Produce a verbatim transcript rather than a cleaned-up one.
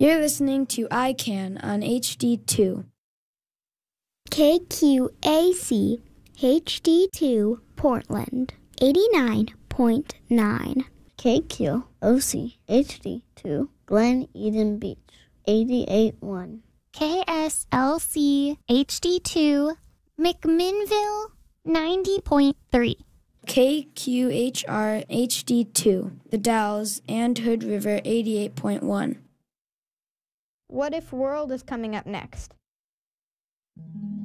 You're listening to I CAN on H D two. K Q A C H D two Portland, eighty-nine point nine. K Q O C H D two Glen Eden Beach, eighty-eight point one. K S L C H D two McMinnville, ninety point three. K Q H R H D two, The Dalles and Hood River, eighty-eight point one. What If World is coming up next.